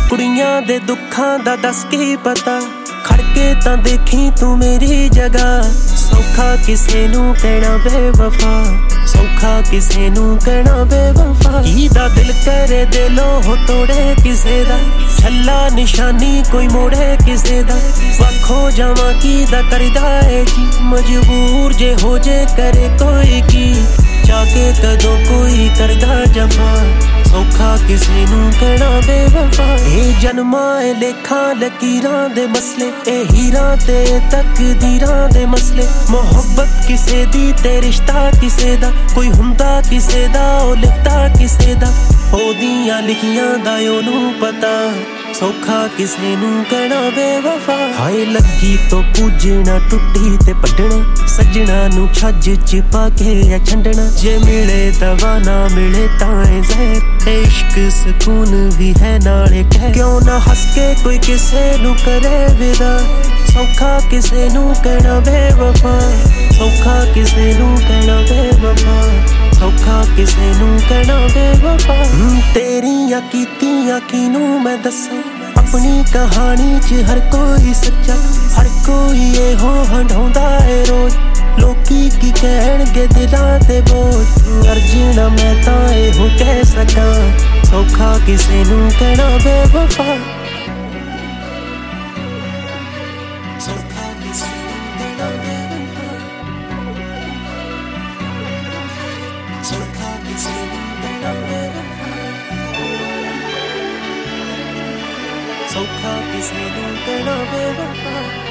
ਕੁੜੀਆਂ ਦੇ ਦੁੱਖਾਂ ਦਾ ਦੱਸ ਕੀ ਪਤਾ, ਖੜਕੇ ਤਾਂ ਦੇਖੀ ਤੂੰ ਮੇਰੀ ਜਗ੍ਹਾ। ਸੌਖਾ ਕਿਸੇ ਨੂੰ ਕਹਿਣਾ ਬੇਵਫਾ, ਸੌਖਾ ਕਿਸੇ ਨੂੰ ਕਹਿਣਾ ਬੇਵਫਾ। ਕਿਹਦਾ ਦਿਲ ਕਰੇ ਦਿਲੋਂ ਹੋ ਤੋੜੇ ਕਿਸੇ ਦਾ, ਛੱਲਾ ਨਿਸ਼ਾਨੀ ਕੋਈ ਮੋੜੇ ਕਿਸੇ ਦਾ। ਵੱਖੋ ਜਾਵਾਂ ਕਿਹਦਾ ਕਰਦਾ ਏ ਜੀ, ਮਜਬੂਰ ਜੇ ਹੋ ਜੇ ਕਰੇ ਕੋਈ ਕੀ। ਜਾ ਕੇ ਕਦੋਂ ਕੋਈ ਕਰਦਾ ਜਫਾ, ਸੌਖਾ ਕਿਸੇ ਨੂੰ ਕਹਿਣਾ ਬੇਵਫਾ। ਇਹ ਜਨਮਾਂ ਏ ਲੇਖਾਂ ਲਕੀਰਾਂ ਦੇ ਮਸਲੇ, ਇਹ ਹੀਰਾਂ ਤੇ ਤਕਦੀਰਾਂ ਦੇ ਮਸਲੇ। ਮੁਹੱਬਤ ਕਿਸੇ ਦੀ ਤੇ ਰਿਸ਼ਤਾ ਕਿਸੇ ਦਾ, ਕੋਈ ਹੁੰਦਾ ਕਿਸੇ ਦਾ ਉਹ ਲਿਖਦਾ ਕਿਸੇ ਦਾ। ਉਹਦੀਆਂ ਲਿਖੀਆਂ ਦਾ ਉਹਨੂੰ ਪਤਾ, ਸੌਖਾ ਕਿਸੇ ਨੂੰ ਕਹਿਣਾ ਬੇਵਫਾ। ਹਾਏ ਲੱਗੀ ਤੋਂ ਪੂਜਣਾ ਟੁੱਟੀ ਤੇ ਪੱਟਣਾ, ਸੱਜਣਾ ਨੂੰ ਛੱਜ ਚ ਪਾ ਕੇ ਛੰਡਣਾ। ਜੇ ਮਿਲੇ ਦਵਾ ਨਾ ਮਿਲੇ ਤਾਂ ਏ ਜ਼ਹਿਰ, ਇਸ਼ਕ ਸਕੂਨ ਵੀ ਹੈ ਨਾਲੇ ਕਹਿ। ਕਿਉਂ ਨਾ ਹੱਸ ਕੇ ਕੋਈ ਕਿਸੇ ਨੂੰ ਕਰੇ ਵਿਦਾ, ਸੌਖਾ ਕਿਸੇ ਨੂੰ ਕਹਿਣਾ ਬੇਵਫਾ। ਸੌਖਾ ਕਿਸੇ ਨੂੰ ਕਹਿਣਾ ਬੇਵਫਾ, ਸੌਖਾ ਕਿਸੇ ਨੂੰ ਕਹਿਣਾ ਬੇਵਫਾ। ਤੇਰੀਆਂ ਕੀਤੀਆਂ ਕਿਹਨੂੰ ਮੈਂ ਦੱਸਾਂ, ਆਪਣੀ ਕਹਾਣੀ ਚ ਹਰ ਕੋਈ ਸੱਚਾ। ਹਰ ਕੋਈ ਇਹੋ ਹੰਢਾਉਂਦਾ ਏ ਰੋਜ਼, ਲੋਕੀ ਕੀ ਕਹਿਣਗੇ ਦਿਲਾਂ ਤੇ ਬੋਝ। ਅਰਜਣਾ ਮੈਂ ਤਾਂ ਇਹੋ ਕਹਿ ਸਕਾਂ, ਸੌਖਾ ਕਿਸੇ ਨੂੰ ਕਹਿਣਾ ਬੇਵਫਾ। ਸੌਖਾ ਕਿਸੇ ਨੂੰ ਕਹਿਣਾ ਬੇਵਫਾ, ਸੌਖਾ ਕਿਸੇ ਨੂੰ ਕਹਿਣਾ ਬੇਵਫਾ। ਸੌਖਾ ਕਿਸੇ ਨੂੰ ਕਹਿਣਾ ਬੇਵਫਾ।